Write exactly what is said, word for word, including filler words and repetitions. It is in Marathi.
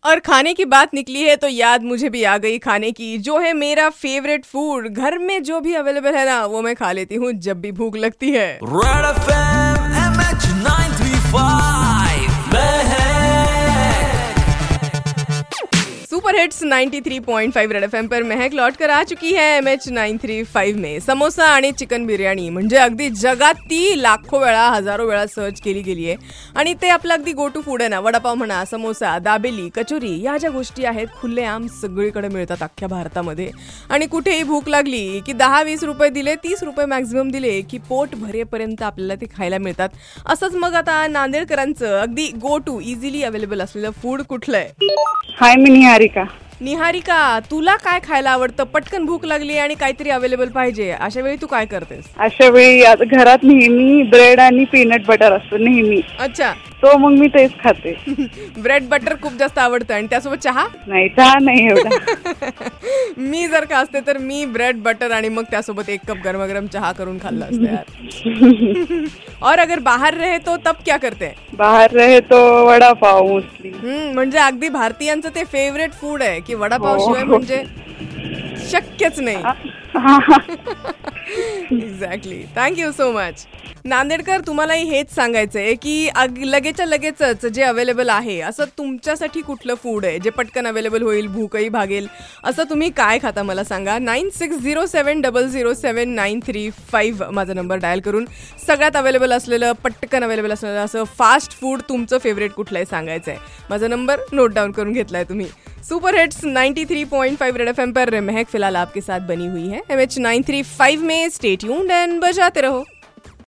और खाने की बात निकली है तो याद मुझे भी आ गई खाने की, जो है मेरा फेवरेट फूड। घर में जो भी अवेलेबल है ना वो मैं खा लेती हूँ जब भी भूख लगती है। Red FM MH nine three five super hits ninety three point five red FM पर महक लौट कर आ चुकी है एमएच नाइन थ्री फाइव में। समोसा आणि चिकन बिर्याणी म्हणजे अगदी जगात ती लाखो वेळा हजारो वेळा सर्च केली गेली आहे आणि ते आपलं अगदी गो टू फूड आहे ना। वडापाव म्हणा, समोसा, दाबेली, कचोरी या ज्या गोष्टी आहेत खुल्लेआम सगळीकडे मिळतात अख्ख्या भारतामध्ये। आणि कुठेही भूक लागली की दहा वीस रुपये दिले, तीस रुपये मॅक्झिमम दिले की पोट भरेपर्यंत आपल्याला ते खायला मिळतात। असंच मग आता नांदेडकरांचं अगदी गो टू इझिली अवेलेबल असलेलं फूड कुठलं आहे? हाय, मी निहारिका. निहारिका, तुला काय खायला आवडतं? पटकन भूक लागली आणि काहीतरी अवेलेबल पाहिजे, अशा वेळी तू काय करतेस? अशा वेळी आता घरात नेहमी ब्रेड आणि पीनट बटर असतं नेहमी. अच्छा, तो मग मी तेच खाते. ब्रेड बटर खूप जास्त आवडतं आणि त्यासोबत चहा? नाही, चहा नाही एवढा. मी जर का असते तर मी ब्रेड बटर आणि मग त्यासोबत एक कप गरम चहा करून खाल्ला असता यार. और अगर बाहर रहे तो तब क्या करते? बाहर रहे तो वडापाव मोस्टली. हम्म, म्हणजे अगदी भारतीयांचं ते फेवरेट फूड आहे की वडापाव शिवाय म्हणजे शक्यच नाही. एक्झॅक्टली. Thank you so much. नांदेडकर, तुम्हालाही हेच सांगायचंय की लगेचच्या लगेचच जे अवेलेबल आहे असं तुमच्यासाठी कुठलं फूड आहे जे पटकन अवेलेबल होईल, भूकही भागेल, असं तुम्ही काय खाता मला सांगा. Nine six zero seven double zero seven nine three five माझा नंबर डायल करून सगळ्यात अवेलेबल असलेलं, पटकन अवेलेबल असलेलं असं फास्ट फूड तुमचं फेवरेट कुठलं आहे सांगायचं आहे. माझा नंबर नोट डाउन करून घेतलाय तुम्ही. Super hits ninety three point five red FM पर महक फिलहाल आपके साथ बनी हुई है एमएच नाइन थ्री फाइव में. स्टे ट्यून्ड एंड बजाते रहो.